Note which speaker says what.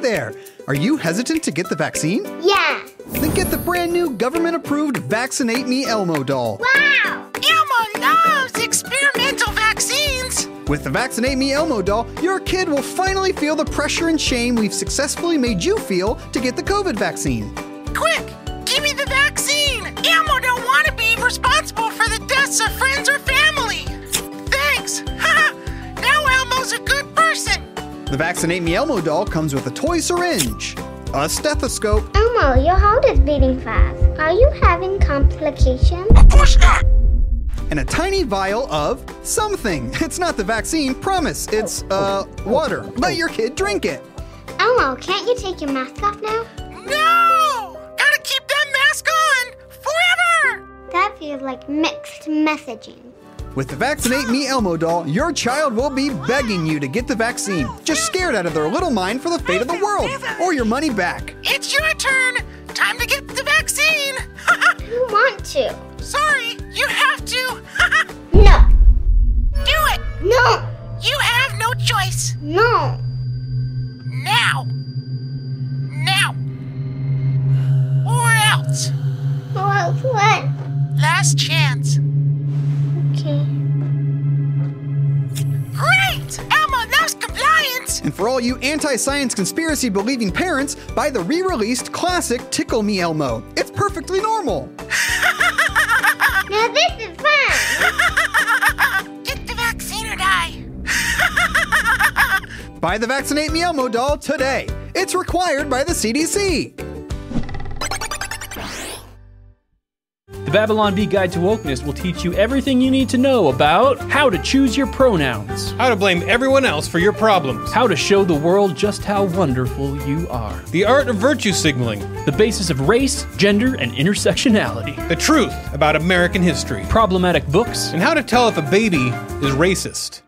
Speaker 1: there! Are you hesitant to get the vaccine?
Speaker 2: Yeah.
Speaker 1: Then get the brand new government-approved Vaccinate Me Elmo doll.
Speaker 2: Wow!
Speaker 3: Elmo loves experimental vaccines.
Speaker 1: With the Vaccinate Me Elmo doll, your kid will finally feel the pressure and shame we've successfully made you feel to get the COVID vaccine.
Speaker 3: Quick, give me the vaccine. Elmo don't want to be responsible for the deaths of friends or family. Thanks. Now Elmo's a good person.
Speaker 1: The Vaccinate Me Elmo doll comes with a toy syringe, a stethoscope,
Speaker 2: Elmo, your heart is beating fast. Are you having complications?
Speaker 3: Of course not.
Speaker 1: and a tiny vial of something. It's not the vaccine, promise. It's, water. Let your kid drink it.
Speaker 2: Elmo, can't you take your mask off now?
Speaker 3: No! Gotta keep that mask on forever!
Speaker 2: That feels like mixed messaging.
Speaker 1: With the Vaccinate Me Elmo doll, your child will be begging you to get the vaccine, just scared out of their little mind for the fate of the world, or your money back.
Speaker 3: It's your turn! Time to get the vaccine!
Speaker 2: You want to.
Speaker 3: Sorry, you have to!
Speaker 2: No.
Speaker 3: Do it!
Speaker 2: No.
Speaker 3: You have no choice!
Speaker 2: No.
Speaker 3: Now! Now! Or else!
Speaker 2: Well, what?
Speaker 3: Last chance.
Speaker 2: Okay.
Speaker 3: Great! Elmo loves compliance!
Speaker 1: And for all you anti-science conspiracy believing parents, buy the re-released classic Tickle Me Elmo. It's perfectly normal.
Speaker 2: Now this is fun.
Speaker 3: Get the vaccine or die!
Speaker 1: Buy the Vaccinate Me Elmo doll today. It's required by the CDC.
Speaker 4: The Babylon Bee Guide to Wokeness will teach you everything you need to know about how to choose your pronouns,
Speaker 5: How to blame everyone else for your problems.
Speaker 4: how to show the world just how wonderful you are,
Speaker 5: The art of virtue signaling.
Speaker 4: the basis of race, gender, and intersectionality,
Speaker 5: The truth about American history.
Speaker 4: problematic books,
Speaker 5: And how to tell if a baby is racist.